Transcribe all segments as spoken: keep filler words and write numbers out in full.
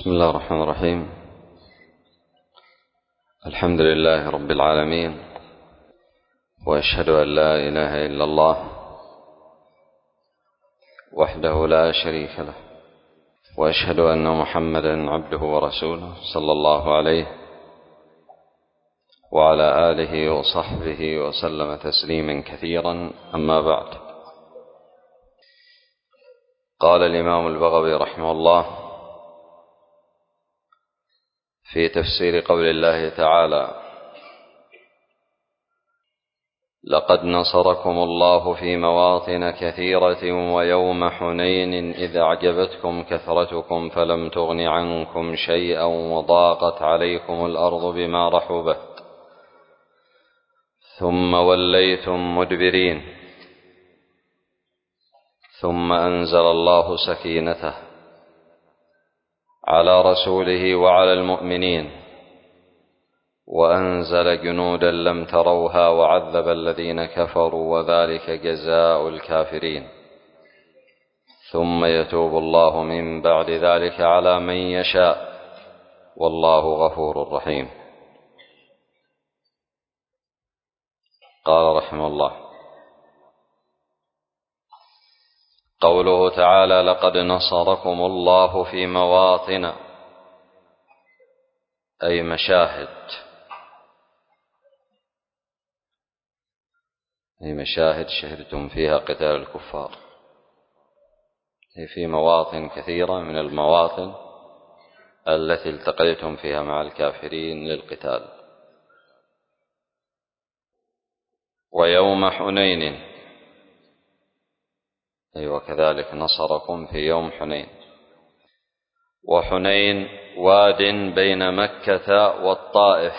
بسم الله الرحمن الرحيم. الحمد لله رب العالمين، وأشهد أن لا إله إلا الله وحده لا شريك له، وأشهد أن محمدا عبده ورسوله صلى الله عليه وعلى آله وصحبه وسلم تسليما كثيرا. أما بعد، قال الإمام البغوي رحمه الله في تفسير قول الله تعالى: لقد نصركم الله في مواطن كثيرة ويوم حنين إذ أعجبتكم كثرتكم فلم تغن عنكم شيئا وضاقت عليكم الأرض بما رحبت ثم وليتم مدبرين، ثم أنزل الله سكينته على رسوله وعلى المؤمنين وأنزل جنودا لم تروها وعذب الذين كفروا وذلك جزاء الكافرين، ثم يتوب الله من بعد ذلك على من يشاء والله غفور رحيم. قال رحمه الله: قوله تعالى: لقد نصركم الله في مواطن، أي مشاهد، أي مشاهد شهدتم فيها قتال الكفار، هي في مواطن كثيرة من المواطن التي التقيتم فيها مع الكافرين للقتال. ويوم حنين، أي وكذلك نصركم في يوم حنين. وحنين واد بين مكة والطائف.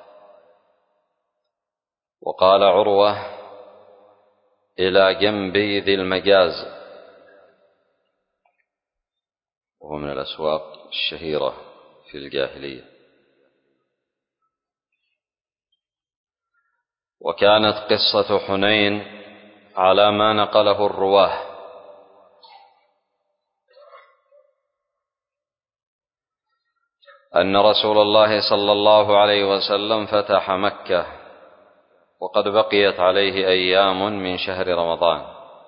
وقال عروة: إلى جنب ذي المجاز، وهو من الأسواق الشهيرة في الجاهلية. وكانت قصة حنين على ما نقله الرواه، أن رسول الله صلى الله عليه وسلم فتح مكة وقد بقيت عليه أيام من شهر رمضان،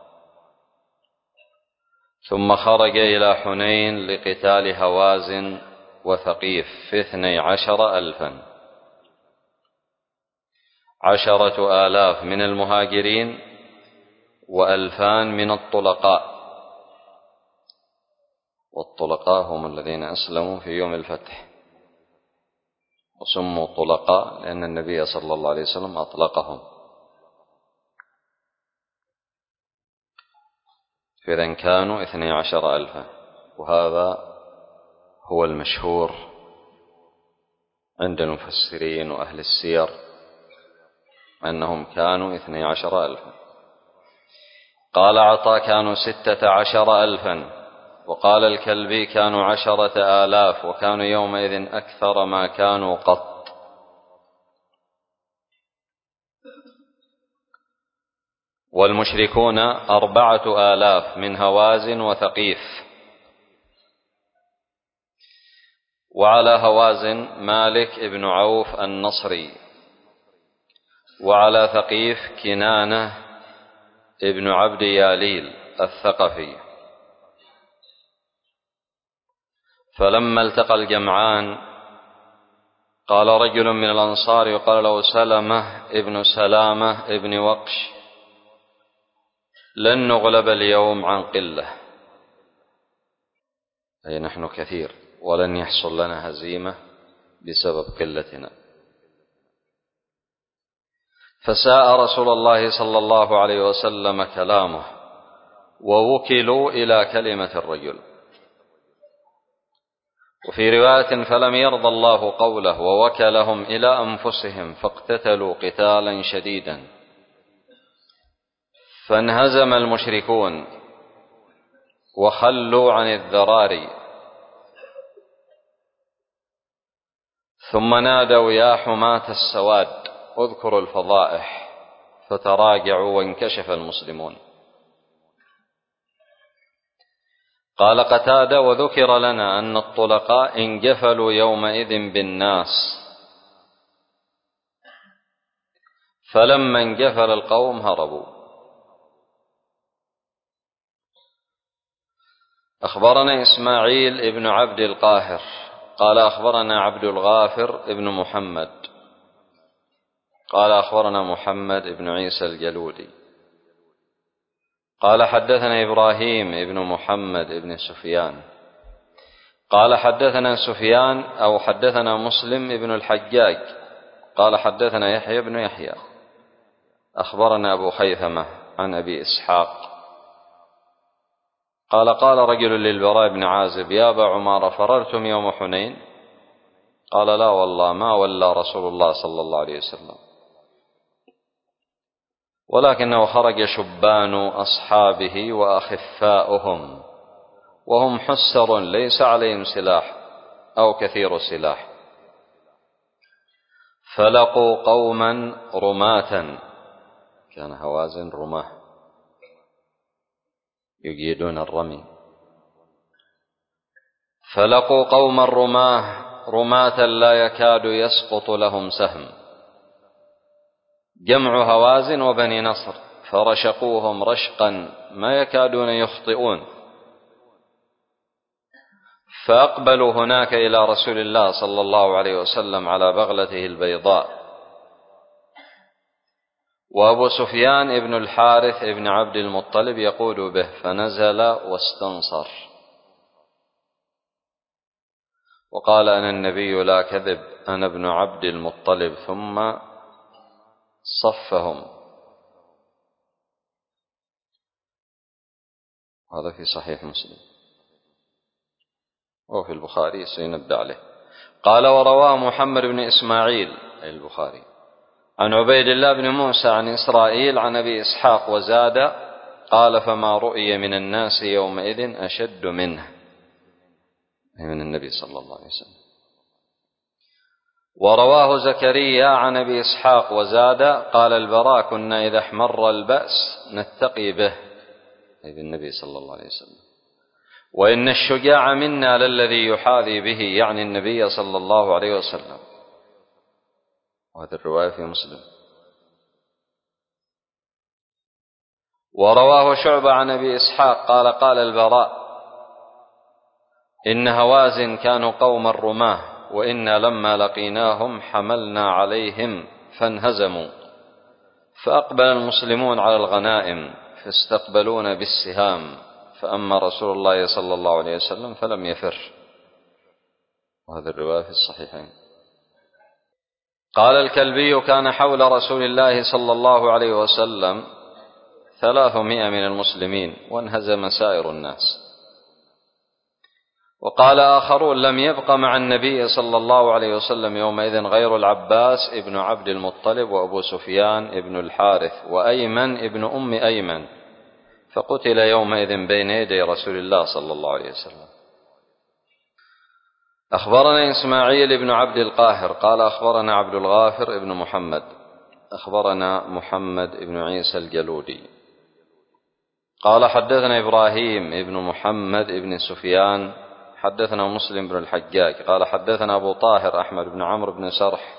ثم خرج إلى حنين لقتال هوازن وثقيف في اثني عشر ألفا، عشرة آلاف من المهاجرين وألفان من الطلقاء. والطلقاء هم الذين أسلموا في يوم الفتح، وسموا طلقاء لأن النبي صلى الله عليه وسلم أطلقهم. فإذا كانوا اثني عشر ألفا، وهذا هو المشهور عند المفسرين وأهل السير أنهم كانوا اثني عشر ألفا. قال عطاء: كانوا ستة عشر ألفا. وقال الكلبي: كانوا عشرة آلاف، وكانوا يومئذ أكثر ما كانوا قط. والمشركون أربعة آلاف من هوازن وثقيف. وعلى هوازن مالك ابن عوف النصري، وعلى ثقيف كنانة ابن عبد ياليل الثقفي. فلما التقى الجمعان قال رجل من الأنصار يقال له سلمة ابن سلامة ابن وقش: لن نغلب اليوم عن قلة، أي نحن كثير ولن يحصل لنا هزيمة بسبب قلتنا. فساء رسول الله صلى الله عليه وسلم كلامه، ووكلوا إلى كلمة الرجل. وفي رواية: فلم يرضى الله قوله ووكلهم إلى أنفسهم فاقتتلوا قتالا شديدا، فانهزم المشركون وخلوا عن الذراري، ثم نادوا: يا حماة السواد اذكروا الفضائح، فتراجعوا وانكشف المسلمون. قال قتادة: وذكر لنا أن الطلقاء انجفلوا يومئذ بالناس، فلما انجفل القوم هربوا. أخبرنا إسماعيل ابن عبد القاهر قال أخبرنا عبد الغافر ابن محمد قال أخبرنا محمد ابن عيسى الجلودي قال حدثنا إبراهيم ابن محمد ابن سفيان قال حدثنا سفيان أو حدثنا مسلم ابن الحجاج قال حدثنا يحيى بن يحيى أخبرنا أبو خيثمة عن أبي إسحاق قال قال رجل للبراء بن عازب: يا أبا عمارة، فررتم يوم حنين؟ قال: لا والله، ما ولى رسول الله صلى الله عليه وسلم، ولكنه خرج شبان أصحابه وأخفاؤهم وهم حسر ليس عليهم سلاح أو كثير سلاح، فلقوا قوما رماة، كان هوازن رماه يجيدون الرمي، فلقوا قوما رماه رماة لا يكاد يسقط لهم سهم، جمع هوازن وبني نصر، فرشقوهم رشقا ما يكادون يخطئون، فأقبلوا هناك إلى رسول الله صلى الله عليه وسلم على بغلته البيضاء، وأبو سفيان ابن الحارث ابن عبد المطلب يقود به، فنزل واستنصر وقال: أنا النبي لا كذب، أنا ابن عبد المطلب، ثم صفهم. هذا في صحيح مسلم وفي البخاري سينبه عليه. قال: ورواه محمد بن إسماعيل أي البخاري عن عبيد الله بن موسى عن إسرائيل عن أبي إسحاق وزاد قال: فما رؤي من الناس يومئذ أشد منه، أي من النبي صلى الله عليه وسلم. ورواه زكريا عن أبي إسحاق وزاد قال البراء: كنا إذا احمر البأس نتقي به، أي بالنبي صلى الله عليه وسلم، وإن الشجاع منا للذي يحاذي به، يعني النبي صلى الله عليه وسلم. وهذه الرواية في مسلم. ورواه شعبة عن أبي إسحاق قال: قال البراء: إن هوازن كانوا قوم الرماه، وإنا لما لقيناهم حملنا عليهم فانهزموا، فأقبل المسلمون على الغنائم فاستقبلون بالسهام، فأما رسول الله صلى الله عليه وسلم فلم يفر. وهذا الرواية في الصحيحين. قال الكلبي: كان حول رسول الله صلى الله عليه وسلم ثلاثمائة من المسلمين وانهزم سائر الناس. وقال آخرون: لم يبق مع النبي صلى الله عليه وسلم يومئذ غير العباس ابن عبد المطلب وأبو سفيان ابن الحارث وأيمن ابن أم أيمن، فقتل يومئذ بين يدي رسول الله صلى الله عليه وسلم. أخبرنا إسماعيل بن عبد القاهر قال أخبرنا عبد الغافر ابن محمد أخبرنا محمد ابن عيسى الجلودي قال حدثنا إبراهيم ابن محمد ابن سفيان حدثنا مسلم بن الحجاج قال حدثنا أبو طاهر أحمد بن عمرو بن سرح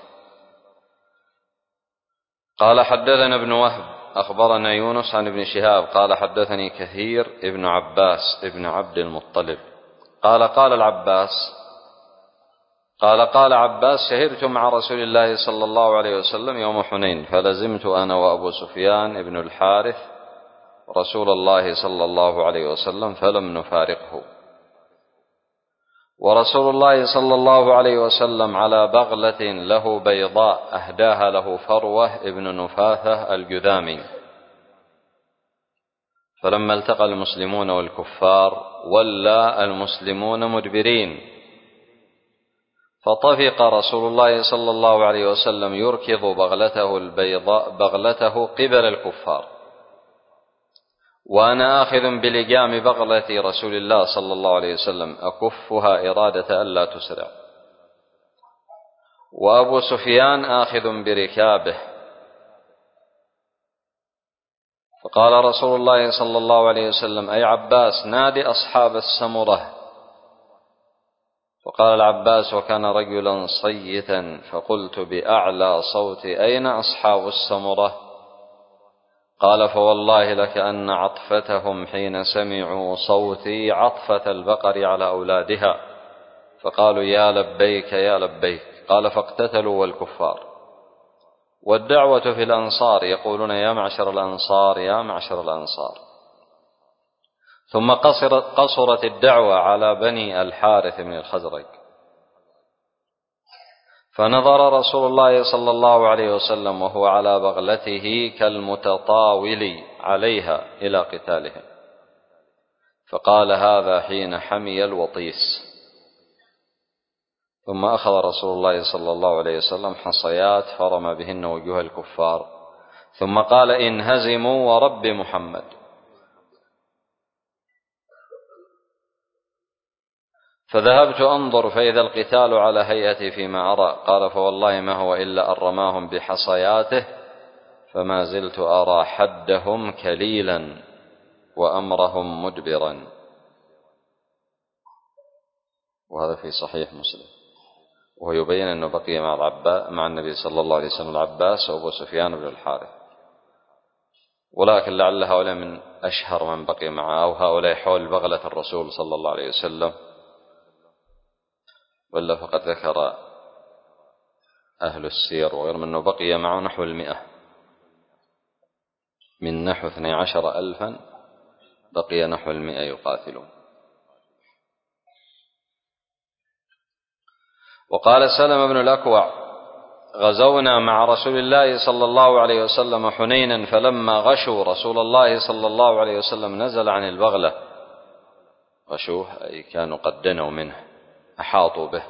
قال حدثنا ابن وهب أخبرنا يونس عن ابن شهاب قال حدثني كثير ابن عباس ابن عبد المطلب قال قال العباس قال قال عباس: شهدت مع رسول الله صلى الله عليه وسلم يوم حنين، فلزمت أنا وأبو سفيان ابن الحارث رسول الله صلى الله عليه وسلم فلم نفارقه، ورسول الله صلى الله عليه وسلم على بغلة له بيضاء أهداها له فروة ابن نفاثة الجذامي. فلما التقى المسلمون والكفار ولى المسلمون مدبرين، فطفق رسول الله صلى الله عليه وسلم يركض بغلته البيضاء بغلته قبل الكفار، وأنا آخذ بلجام بغلة رسول الله صلى الله عليه وسلم أكفها إرادة ألا تسرع، وأبو سفيان آخذ بركابه، فقال رسول الله صلى الله عليه وسلم: أي عباس، نادي أصحاب السمرة. فقال العباس وكان رجلا صيتا، فقلت بأعلى صوتي: أين أصحاب السمرة؟ قال: فوالله لكأن عطفتهم حين سمعوا صوتي عطفة البقر على أولادها، فقالوا: يا لبيك يا لبيك. قال: فاقتتلوا والكفار. والدعوة في الأنصار يقولون: يا معشر الأنصار يا معشر الأنصار. ثم قصرت, قصرت الدعوة على بني الحارث من الخزرج، فنظر رسول الله صلى الله عليه وسلم وهو على بغلته كالمتطاول عليها إلى قتالهم، فقال: هذا حين حمي الوطيس. ثم أخذ رسول الله صلى الله عليه وسلم حصيات فرم بهن وجوه الكفار، ثم قال: انهزموا ورب محمد. فذهبت أنظر فإذا القتال على هيئتي فيما أرى. قال: فوالله ما هو إلا أن رماهم بحصياته، فما زلت أرى حدهم كليلا وأمرهم مدبرا. وهذا في صحيح مسلم. وهو يبين أنه بقي مع, العباس مع النبي صلى الله عليه وسلم العباس وأبو سفيان بن الحارث، ولكن لعل هؤلاء من أشهر من بقي معه، أو هؤلاء حول بغلة الرسول صلى الله عليه وسلم. ولا فقد ذكر أهل السير وغيرهم أنه بقي معه نحو المئة، من نحو اثني عشر ألفا بقي نحو المئة يقاتلون. وقال سلم بن الأكوع: غزونا مع رسول الله صلى الله عليه وسلم حنينا، فلما غشوا رسول الله صلى الله عليه وسلم نزل عن البغلة. غشوه أي كانوا قد دنوا منه، أحاطوا به.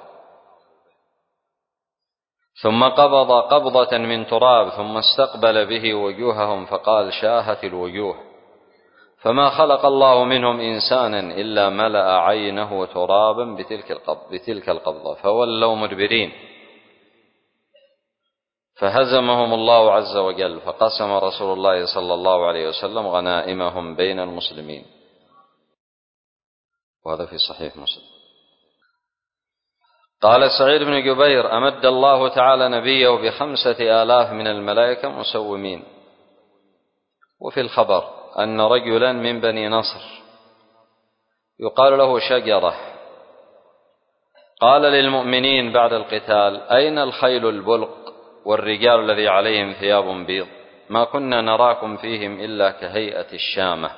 ثم قبض قبضة من تراب، ثم استقبل به وجوههم، فقال: شاهت الوجوه، فما خلق الله منهم إنسانا إلا ملأ عينه ترابا بتلك القبضة, بتلك القبضة فولوا مدبرين. فهزمهم الله عز وجل، فقسم رسول الله صلى الله عليه وسلم غنائمهم بين المسلمين. وهذا في صحيح مسلم. قال سعيد بن جبير: أمد الله تعالى نبيه بخمسة آلاف من الملائكة مسومين. وفي الخبر أن رجلا من بني نصر يقال له شجرة قال للمؤمنين بعد القتال: أين الخيل البلق والرجال الذي عليهم ثياب بيض؟ ما كنا نراكم فيهم إلا كهيئة الشامة،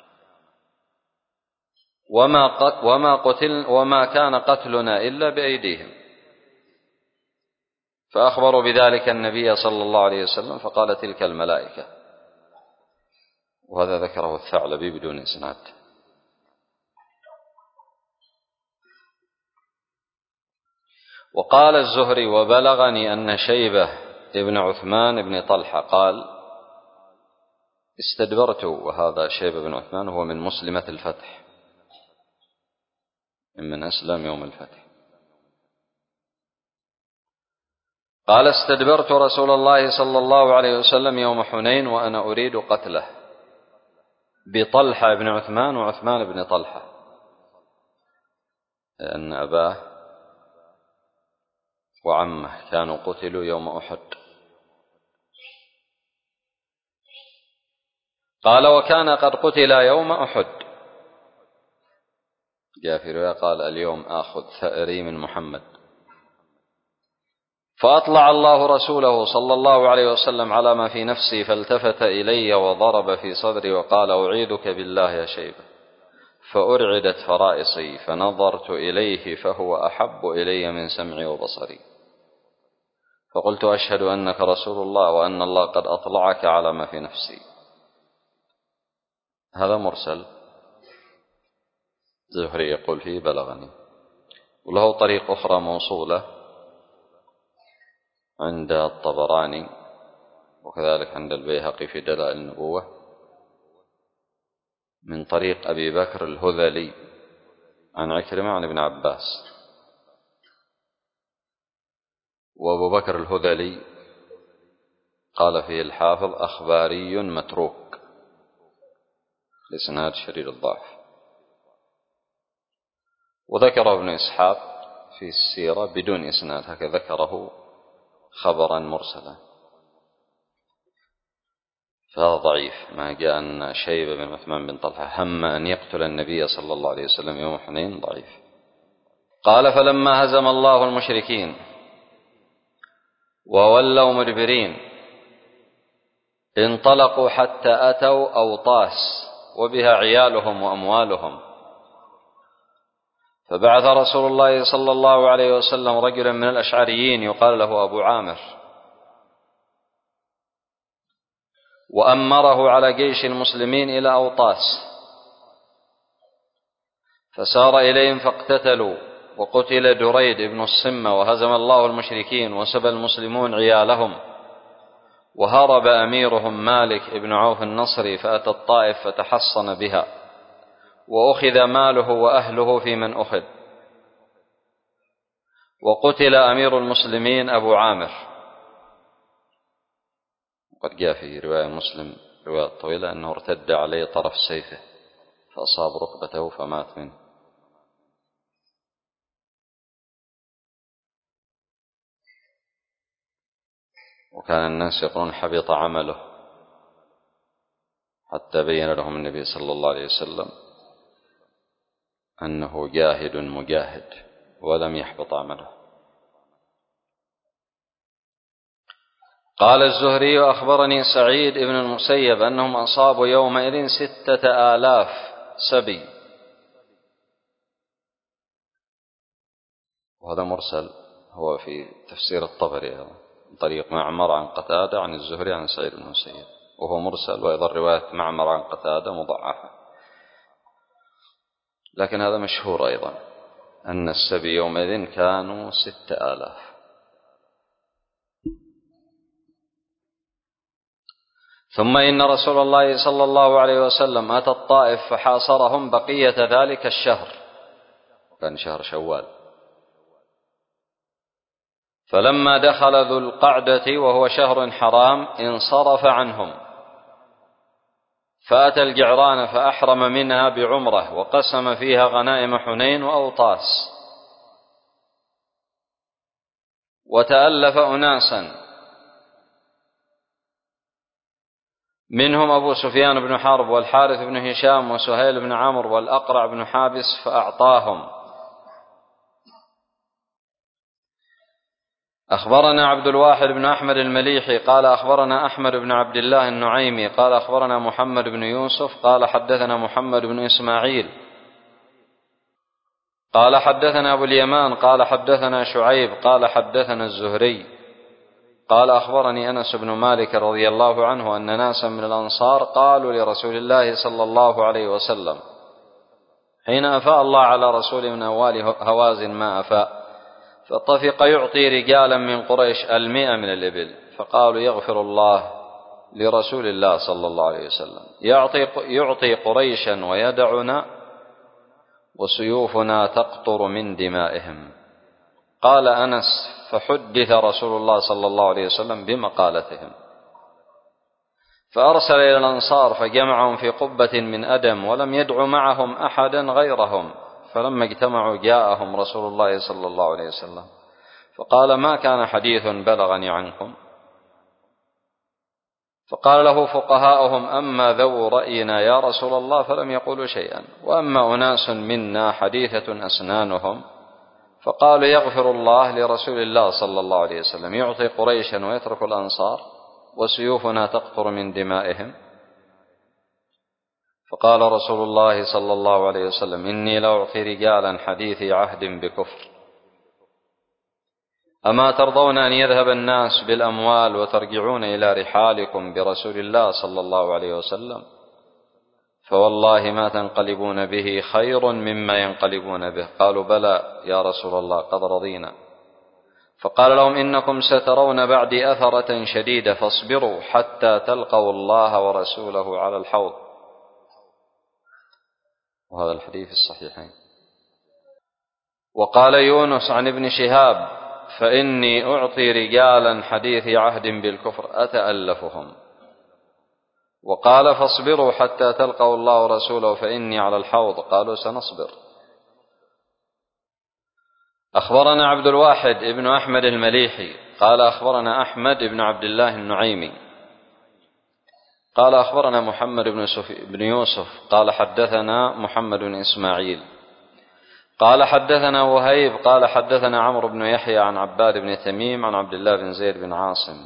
وما, قتل وما, قتل وما كان قتلنا إلا بأيديهم. فأخبروا بذلك النبي صلى الله عليه وسلم، فقال: تلك الملائكة. وهذا ذكره الثعلبي بدون إسناد. وقال الزهري: وبلغني أن شيبة ابن عثمان بن طلحة قال: استدبرت. وهذا شيبة بن عثمان هو من مسلمة الفتح، من أسلم يوم الفتح. قال: استدبرت رسول الله صلى الله عليه وسلم يوم حنين وأنا أريد قتله، بطلحة بن عثمان وعثمان بن طلحة، لأن أباه وعمه كانوا قتلوا يوم أحد. قال: وكان قد قتل يوم أحد. جاء في رواية قال: اليوم آخذ ثأري من محمد. فأطلع الله رسوله صلى الله عليه وسلم على ما في نفسي، فالتفت إلي وضرب في صدري وقال: أعيذك بالله يا شيبة. فأرعدت فرائصي، فنظرت إليه فهو أحب إلي من سمعي وبصري، فقلت: أشهد أنك رسول الله وأن الله قد أطلعك على ما في نفسي. هذا مرسل، زهري يقول فيه: بلغني. وله طريق أخرى موصولة عند الطبراني، وكذلك عند البيهقي في دلائل النبوة، من طريق أبي بكر الهذلي عن عكرمة عن ابن عباس. وأبو بكر الهذلي قال فيه الحافظ: أخباري متروك، الإسناد شديد الضعف. وذكره ابن إسحاق في السيرة بدون إسناد، هكذا ذكره خبرا مرسلا، فهذا ضعيف. ما جاء أن شيبة بن عثمان بن طلحة هم أن يقتل النبي صلى الله عليه وسلم يوم حنين ضعيف. قال: فلما هزم الله المشركين وولوا مدبرين انطلقوا حتى أتوا أوطاس وبها عيالهم وأموالهم، فبعث رسول الله صلى الله عليه وسلم رجلا من الأشعريين يقال له أبو عامر، وأمره على جيش المسلمين إلى أوطاس، فسار إليهم فاقتتلوا، وقتل دريد بن الصمة، وهزم الله المشركين وسبى المسلمون عيالهم. وهرب أميرهم مالك بن عوف النصري فأتى الطائف فتحصن بها، وأخذ ماله وأهله في من أخذ. وقتل أمير المسلمين أبو عامر. وقد جاء في رواية مسلم رواية طويلة أنه ارتد عليه طرف سيفه فأصاب ركبته فمات منه. وكان الناس يقولون حبط عمله، حتى بين لهم النبي صلى الله عليه وسلم أنه جاهد مجاهد ولم يحبط عمله. قال الزهري: أخبرني سعيد بن المسيب أنهم أصابوا يومئذ ستة آلاف سبي. وهذا مرسل، هو في تفسير الطبري من طريق معمر عن قتادة عن الزهري عن سعيد بن المسيب، وهو مرسل. وأيضا رواية معمر عن قتادة مضعفة، لكن هذا مشهور أيضا أن السبي يومئذ كانوا ستة آلاف. ثم إن رسول الله صلى الله عليه وسلم أتى الطائف فحاصرهم بقية ذلك الشهر، وكان شهر شوال. فلما دخل ذو القعدة وهو شهر حرام انصرف عنهم، فأتى الجعران فأحرم منها بعمرة، وقسم فيها غنائم حنين وأوطاس. وتألف أناسا منهم أبو سفيان بن حرب والحارث بن هشام وسهيل بن عمرو والأقرع بن حابس فأعطاهم. أخبرنا عبد الواحد بن أحمد المليحي قال أخبرنا أحمد بن عبد الله النعيمي قال أخبرنا محمد بن يوسف قال حدثنا محمد بن إسماعيل قال حدثنا أبو اليمان قال حدثنا شعيب قال حدثنا الزهري قال أخبرني أنس بن مالك رضي الله عنه أن ناسا من الأنصار قالوا لرسول الله صلى الله عليه وسلم حين أفاء الله على رسول من أموال هوازن ما أفاء، فطفق يعطي رجالا من قريش المئة من الإبل، فقالوا يغفر الله لرسول الله صلى الله عليه وسلم، يعطي, يعطي قريشا ويدعنا وسيوفنا تقطر من دمائهم. قال أنس: فحدث رسول الله صلى الله عليه وسلم بمقالتهم، فأرسل إلى الأنصار فجمعهم في قبة من أدم، ولم يدع معهم أحدا غيرهم. فلما اجتمعوا جاءهم رسول الله صلى الله عليه وسلم فقال: ما كان حديث بلغني عنكم؟ فقال له فقهاؤهم: أما ذو رأينا يا رسول الله فلم يقولوا شيئا، وأما أناس منا حديثة أسنانهم فقالوا يغفر الله لرسول الله صلى الله عليه وسلم، يعطي قريشا ويترك الأنصار وسيوفنا تقطر من دمائهم. فقال رسول الله صلى الله عليه وسلم: إني لأعطي رجالا حديثي عهد بكفر، أما ترضون أن يذهب الناس بالأموال وترجعون إلى رحالكم برسول الله صلى الله عليه وسلم؟ فوالله ما تنقلبون به خير مما ينقلبون به. قالوا: بلى يا رسول الله قد رضينا. فقال لهم: إنكم سترون بعدي أثرة شديدة، فاصبروا حتى تلقوا الله ورسوله على الحوض. وهذا الحديث الصحيحين. وقال يونس عن ابن شهاب: فإني أعطي رجالا حديث عهد بالكفر أتألفهم. وقال فاصبروا حتى تلقوا الله ورسوله فإني على الحوض. قالوا سنصبر. أخبرنا عبد الواحد ابن أحمد المليحي قال أخبرنا أحمد بن عبد الله النعيمي قال أخبرنا محمد بن, بن يوسف قال حدثنا محمد بن إسماعيل قال حدثنا وهيب قال حدثنا عمرو بن يحيى عن عباد بن تميم عن عبد الله بن زيد بن عاصم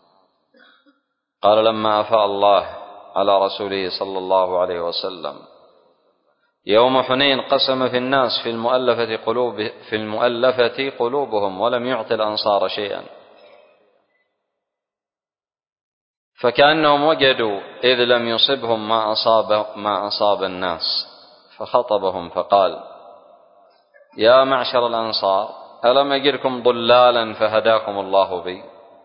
قال لما أفاء الله على رسوله صلى الله عليه وسلم يوم حنين قسم في الناس في المؤلفة, قلوب في المؤلفة قلوبهم ولم يعط الأنصار شيئا، فكأنهم وجدوا إذ لم يصبهم ما أصاب, ما أصاب الناس، فخطبهم فقال يا معشر الأنصار ألم أجركم ضلالا فهداكم الله بي،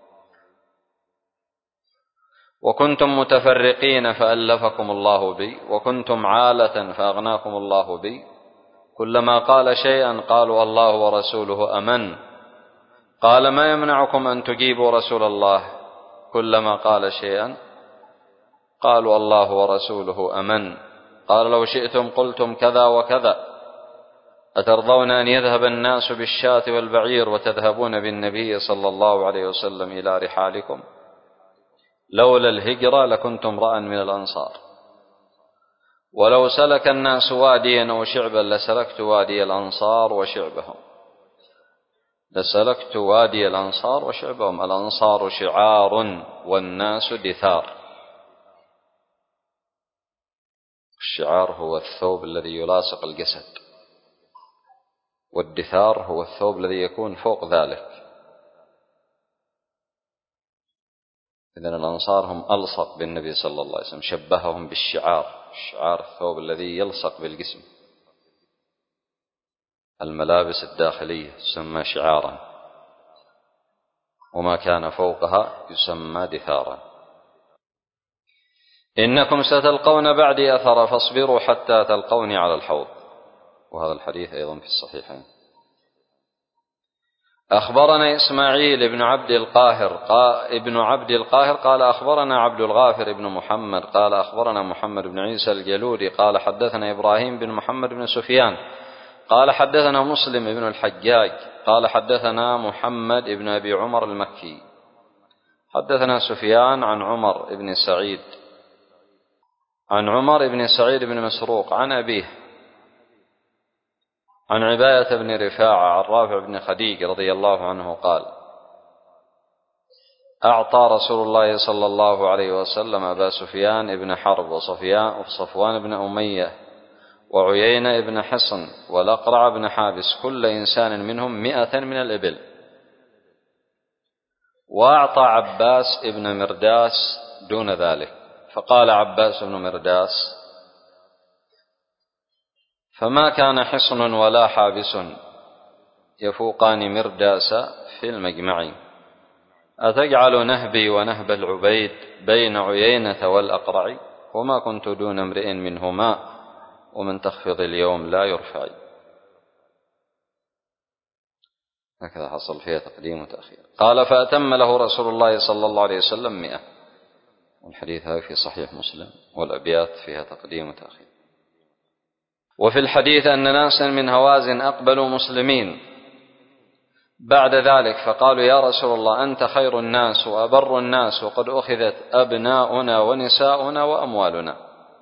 وكنتم متفرقين فألفكم الله بي، وكنتم عالة فأغناكم الله بي. كلما قال شيئا قالوا الله ورسوله أمن. قال ما يمنعكم أن تجيبوا رسول الله؟ كلما قال شيئا قالوا الله ورسوله أمن. قال لو شئتم قلتم كذا وكذا. أترضون أن يذهب الناس بالشاة والبعير وتذهبون بالنبي صلى الله عليه وسلم إلى رحالكم؟ لولا الهجرة لكنت امرأ من الأنصار، ولو سلك الناس واديا أو شعبا لسلكت وادي الأنصار وشعبهم لسلكت وادي الأنصار وشعبهم. الأنصار شعار والناس دثار. الشعار هو الثوب الذي يلاصق الجسد، والدثار هو الثوب الذي يكون فوق ذلك. إذن الأنصار هم ألصق بالنبي صلى الله عليه وسلم، شبههم بالشعار. الشعار الثوب الذي يلصق بالجسم. الملابس الداخلية تسمى شعارا، وما كان فوقها يسمى دثارا. إنكم ستلقون بعدي أثر فاصبروا حتى تلقوني على الحوض. وهذا الحديث أيضا في الصحيحين. أخبرنا إسماعيل بن عبد القاهر قال ابن عبد القاهر قال أخبرنا عبد الغافر بن محمد قال أخبرنا محمد بن عيسى الجلودي قال حدثنا إبراهيم بن محمد بن سفيان قال حدثنا مسلم بن الحجاج قال حدثنا محمد بن أبي عمر المكي حدثنا سفيان عن عمر بن سعيد عن عمر بن سعيد بن مسروق عن أبيه عن عباية بن رفاعة عن رافع بن خديج رضي الله عنه قال أعطى رسول الله صلى الله عليه وسلم أبا سفيان بن حرب وصفيان وصفوان بن أمية وعيينة بن حصن والأقرع بن حابس كل إنسان منهم مئة من الإبل، وأعطى عباس بن مرداس دون ذلك. فقال عباس بن مرداس فما كان حصن ولا حابس يفوقان مرداس في المجمع، أتجعل نهبي ونهب العبيد بين عيينة والأقرع؟ وما كنت دون امرئ منهما ومن تخفض اليوم لا يرفع. هكذا حصل فيها تقديم وتأخير. قال فأتم له رسول الله صلى الله عليه وسلم مئة. والحديث هذا في صحيح مسلم والأبيات فيها تقديم وتأخير. وفي الحديث أن ناسا من هوازن أقبلوا مسلمين بعد ذلك فقالوا يا رسول الله أنت خير الناس وأبر الناس وقد أخذت أبناؤنا ونساؤنا وأموالنا.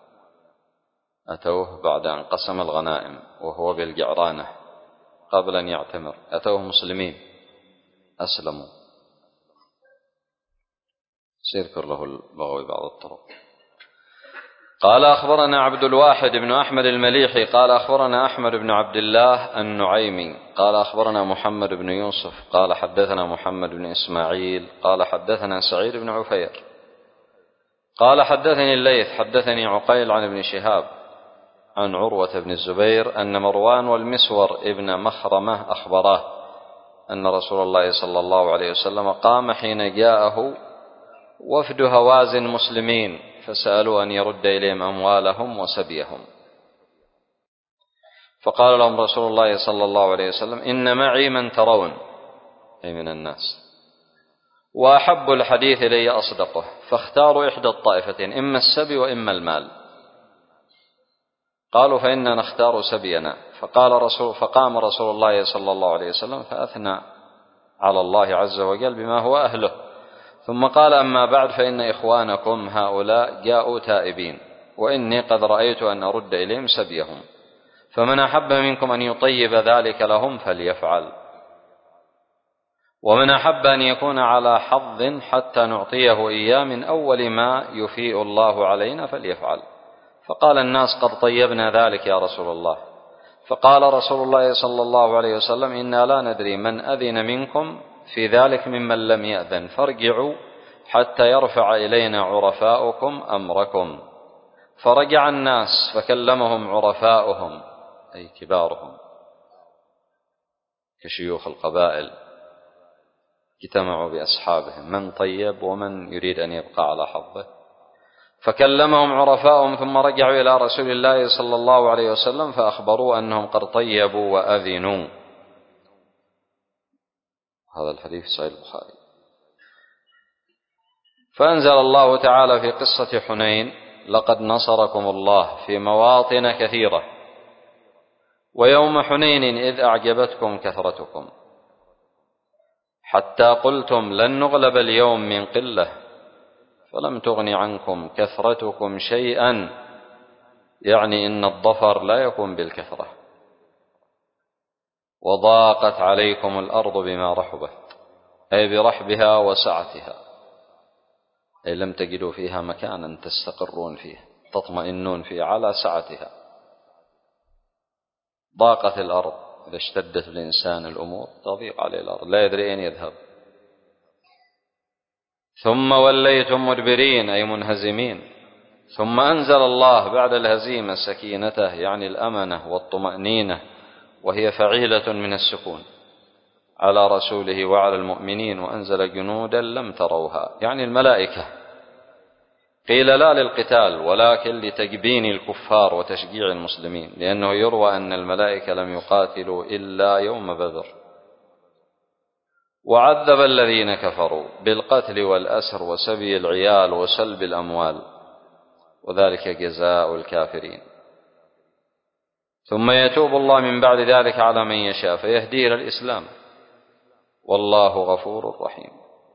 أتوه بعد أن قسم الغنائم وهو بالجعرانة قبل أن يعتمر، أتوه مسلمين أسلموا. سيذكر له البغوي بعض الطرق. قال أخبرنا عبد الواحد بن أحمد المليحي قال أخبرنا أحمد بن عبد الله النعيمي قال أخبرنا محمد بن يوسف قال حدثنا محمد بن إسماعيل قال حدثنا سعيد بن عفير قال حدثني الليث حدثني عقيل عن ابن شهاب عن عروة بن الزبير أن مروان والمسور ابن مخرمة أخبراه أن رسول الله صلى الله عليه وسلم قام حين جاءه وفد هوازن مسلمين فسألوا أن يرد إليهم أموالهم وسبيهم، فقال لهم رسول الله صلى الله عليه وسلم إن معي من ترون أي من الناس وأحب الحديث إلي أصدقه، فاختاروا إحدى الطائفتين، إما السبي وإما المال. قالوا فإننا نختار سبينا. فقال رسول فقام رسول الله صلى الله عليه وسلم فأثنى على الله عز وجل بما هو أهله، ثم قال: أما بعد، فإن إخوانكم هؤلاء جاءوا تائبين، وإني قد رأيت أن أرد إليهم سبيهم، فمن أحب منكم أن يطيب ذلك لهم فليفعل، ومن أحب أن يكون على حظ حتى نعطيه إياه من أول ما يفيء الله علينا فليفعل. فقال الناس: قد طيبنا ذلك يا رسول الله. فقال رسول الله صلى الله عليه وسلم: إنا لا ندري من أذن منكم في ذلك ممن لم يأذن، فارجعوا حتى يرفع إلينا عرفاؤكم أمركم. فرجع الناس فكلمهم عرفاؤهم، أي كبارهم كشيوخ القبائل، اجتمعوا بأصحابهم من طيب ومن يريد أن يبقى على حظه، فكلمهم عرفاؤهم، ثم رجعوا إلى رسول الله صلى الله عليه وسلم فأخبروا أنهم قد طيبوا وأذنوا. هذا الحديث صحيح البخاري. فأنزل الله تعالى في قصة حنين: لقد نصركم الله في مواطن كثيرة ويوم حنين إذ أعجبتكم كثرتكم حتى قلتم لن نغلب اليوم من قلة فلم تغن عنكم كثرتكم شيئا، يعني إن الظفر لا يكون بالكثرة. وضاقت عليكم الأرض بما رحبت، أي برحبها وسعتها، أي لم تجدوا فيها مكانا تستقرون فيه تطمئنون فيه على سعتها. ضاقت الأرض، إذا اشتدت الإنسان الأمور تضيق عليه الأرض، لا يدري أين يذهب. ثم وليتم مدبرين، أي منهزمين. ثم أنزل الله بعد الهزيمة سكينته، يعني الأمنة والطمأنينة، وهي فعيلة من السكون، على رسوله وعلى المؤمنين، وأنزل جنودا لم تروها، يعني الملائكة. قيل لا للقتال ولكن لتجبين الكفار وتشجيع المسلمين، لأنه يروى أن الملائكة لم يقاتلوا إلا يوم بدر. وعذب الذين كفروا بالقتل والأسر وسبي العيال وسلب الأموال، وذلك جزاء الكافرين. ثم يتوب الله من بعد ذلك على من يشاء فيهدي إلى الإسلام، والله غفور رحيم.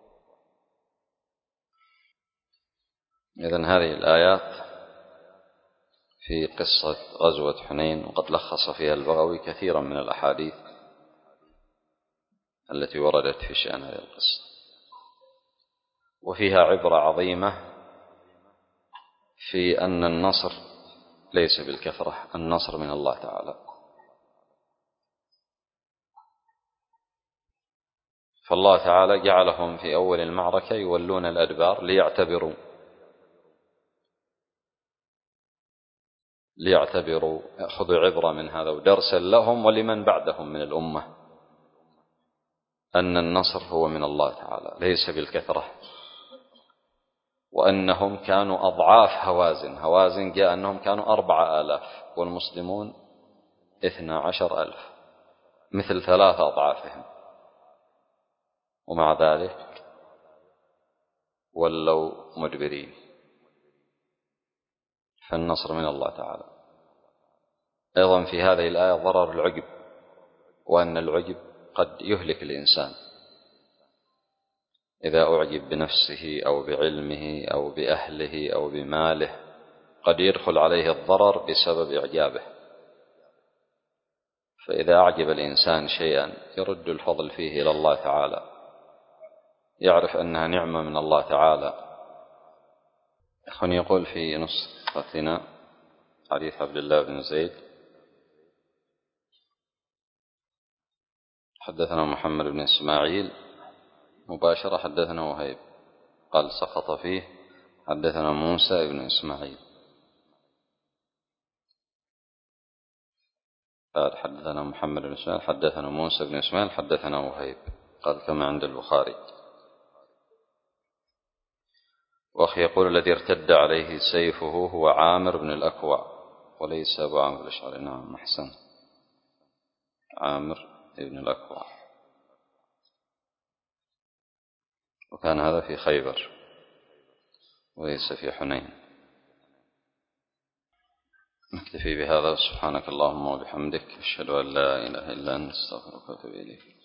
إذن هذه الآيات في قصة غزوة حنين، وقد لخص فيها البغوي كثيرا من الأحاديث التي وردت في شأن هذه القصة، وفيها عبرة عظيمة في أن النصر ليس بالكثرة، النصر من الله تعالى. فالله تعالى جعلهم في أول المعركة يولون الأدبار ليعتبروا ليعتبروا يأخذوا عبرة من هذا ودرسا لهم ولمن بعدهم من الأمة، أن النصر هو من الله تعالى ليس بالكثرة، وأنهم كانوا أضعاف هوازن. هوازن جاء أنهم كانوا أربعة آلاف والمسلمون اثنا عشر ألف، مثل ثلاثة أضعافهم، ومع ذلك ولوا مدبرين. فالنصر من الله تعالى. أيضا في هذه الآية ضرر العجب، وأن العجب قد يهلك الإنسان إذا أعجب بنفسه أو بعلمه أو بأهله أو بماله، قد يدخل عليه الضرر بسبب إعجابه. فإذا أعجب الإنسان شيئا يرد الفضل فيه إلى الله تعالى، يعرف أنها نعمة من الله تعالى. أخوان يقول في نسختنا حديث عبد الله بن زيد: حدثنا محمد بن إسماعيل مباشرة حدثنا وهيب، قال سقط فيه حدثنا موسى بن إسماعيل، قال حدثنا محمد بن إسماعيل حدثنا موسى بن إسماعيل حدثنا وهيب، قال كما عند البخاري. وأخي يقول: الذي ارتد عليه سيفه هو عامر بن الأكوع وليس أبو عامر الأشعري. نعم، أحسن، عامر بن الأكوع. كان هذا في خيبر وليس في حنين. نكتفي بهذا. سبحانك اللهم وبحمدك، أشهد أن لا إله إلا أنت، أستغفرك وأتوب إليك.